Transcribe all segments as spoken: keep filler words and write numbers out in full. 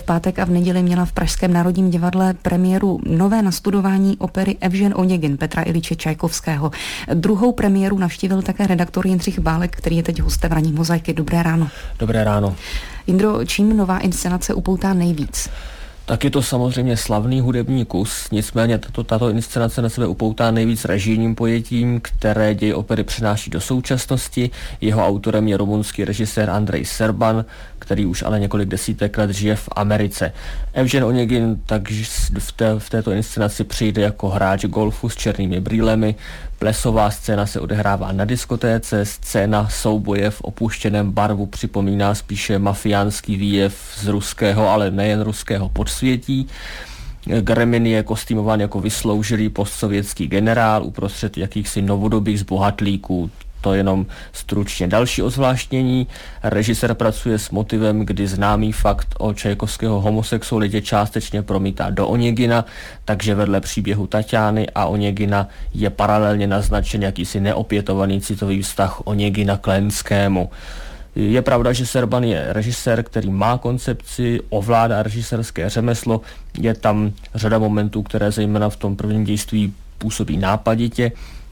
pátek a v neděli měla v Pražském národním divadle premiéru nové nastudování opery Evžen Oněgin Petra Iljiče Čajkovského. Druhou premiéru navštívil také redaktor Jindřich Bálek, který je teď hostem Ranní mozaiky. Dobré ráno. Dobré ráno. Jindro, čím nová inscenace upoutá nejvíc? Tak je to samozřejmě slavný hudební kus, nicméně tato, tato inscenace na sebe upoutá nejvíc režijním pojetím, které děj opery přenáší do současnosti. Jeho autorem je rumunský režisér Andrej Serban, který už ale několik desítek let žije v Americe. Evžen Oněgin tak v, té, v této inscenaci přijde jako hráč golfu s černými brýlemi. Plesová scéna se odehrává na diskotéce, scéna souboje v opuštěném barvu připomíná spíše mafiánský výjev z ruského, ale nejen ruského podsvětí. Gremin je kostýmován jako vysloužilý postsovětský generál uprostřed jakýchsi novodobých zbohatlíků. To jenom stručně. Další ozvláštnění. Režisér pracuje s motivem, kdy známý fakt o Čajkovského homosexualitě částečně promítá do Oněgina, takže vedle příběhu Taťány a Oněgina je paralelně naznačen jakýsi neopětovaný citový vztah Oněgina k Lenskému. Je pravda, že Serban je režisér, který má koncepci, ovládá režisérské řemeslo, je tam řada momentů, které zejména v tom prvním dějství působí nápaditě.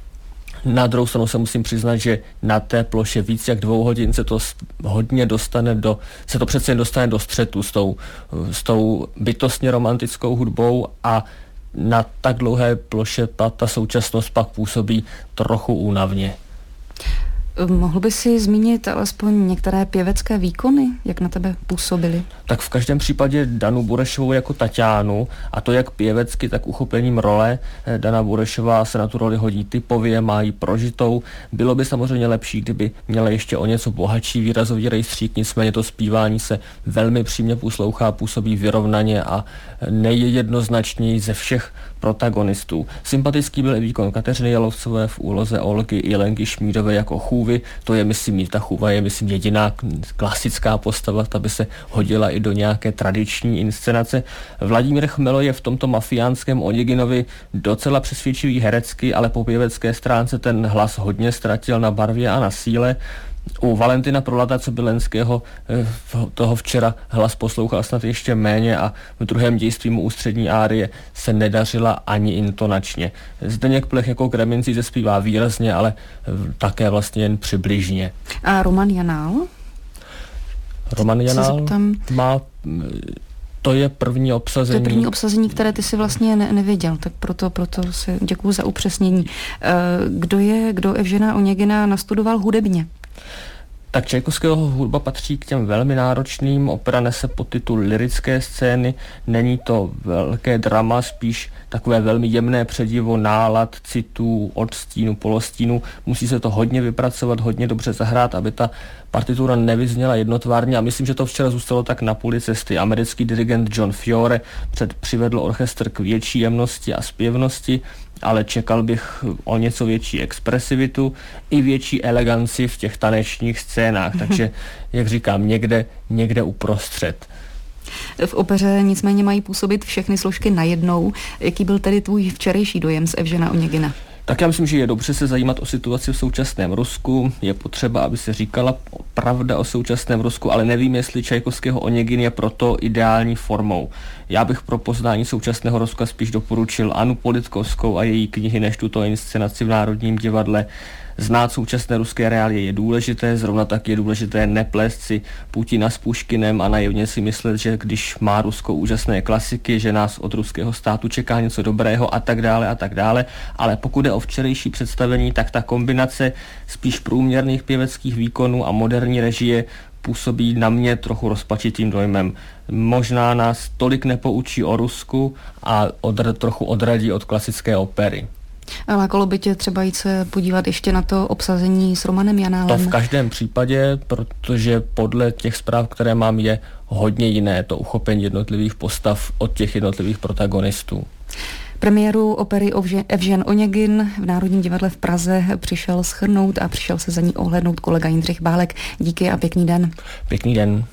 Na druhou stranu se musím přiznat, že na té ploše víc jak dvou hodin se to hodně dostane do, se to přece jen dostane do střetu s tou, s tou bytostně romantickou hudbou a na tak dlouhé ploše ta, ta současnost pak působí trochu únavně. Mohl by si zmínit alespoň některé pěvecké výkony, jak na tebe působily? Tak v každém případě Danu Burešovou jako Taťánu, a to jak pěvecky, tak uchopením role. Dana Burešová se na tu roli hodí typově, má ji prožitou. Bylo by samozřejmě lepší, kdyby měla ještě o něco bohatší výrazový rejstřík, nicméně to zpívání se velmi přímě poslouchá, působí vyrovnaně a nejjednoznačněji ze všech protagonistů. Sympatický byl i výkon Kateřiny Jalovcové v úloze Olgy i Lenky Šmídové jako chůvy. To je, myslím, ta chůva je, myslím, jediná klasická postava, ta by se hodila i do nějaké tradiční inscenace. Vladimír Chmelo je v tomto mafiánském Oněginovi docela přesvědčivý herecky, ale po pěvecké stránce ten hlas hodně ztratil na barvě a na síle. U Valentina Prolata, co by Lenského toho včera hlas poslouchal snad ještě méně a v druhém dějství mu ústřední árie se nedařila ani intonačně. Zdeněk Plech jako Gremin si zespívá výrazně, ale také vlastně jen přibližně. A Roman Janál? Roman Janál má... To je první obsazení. To je první obsazení, které ty si vlastně ne- nevěděl, tak proto, proto si děkuju za upřesnění. Kdo je, kdo Evžena Oněgina nastudoval hudebně? Tak Čajkovského hudba patří k těm velmi náročným, opera nese podtitul lyrické scény, není to velké drama, spíš takové velmi jemné předivo nálad, citů, odstínu, polostínu, musí se to hodně vypracovat, hodně dobře zahrát, aby ta partitura nevyzněla jednotvárně a myslím, že to včera zůstalo tak na půli cesty. Americký dirigent John Fiore před přivedl orchestr k větší jemnosti a zpěvnosti, ale čekal bych o něco větší expresivitu i větší eleganci v těch tanečních scénách, takže, jak říkám, někde, někde uprostřed. V opeře nicméně mají působit všechny složky najednou. Jaký byl tedy tvůj včerejší dojem z Evžena Oněgina? Tak já myslím, že je dobře se zajímat o situaci v současném Rusku. Je potřeba, aby se říkala pravda o současném Rusku, ale nevím, jestli Čajkovského Oněgin je proto ideální formou. Já bych pro poznání současného Ruska spíš doporučil Annu Politkovskou a její knihy než tuto inscenaci v Národním divadle. Znát současné ruské reálie je důležité, zrovna tak je důležité neplést si Putina s Puškinem a naivně si myslet, že když má Rusko úžasné klasiky, že nás od ruského státu čeká něco dobrého a tak dále a tak dále, ale pokud je o včerejší představení, tak ta kombinace spíš průměrných pěveckých výkonů a moderní režie působí na mě trochu rozpačitým dojmem. Možná nás tolik nepoučí o Rusku a odr- trochu odradí od klasické opery. A lákalo by tě třeba jít se podívat ještě na to obsazení s Romanem Janálem? To v každém případě, protože podle těch zpráv, které mám, je hodně jiné to uchopení jednotlivých postav od těch jednotlivých protagonistů. Premiéru opery Evžen Oněgin v Národním divadle v Praze přišel shrnout a přišel se za ní ohlédnout kolega Jindřich Bálek. Díky a pěkný den. Pěkný den.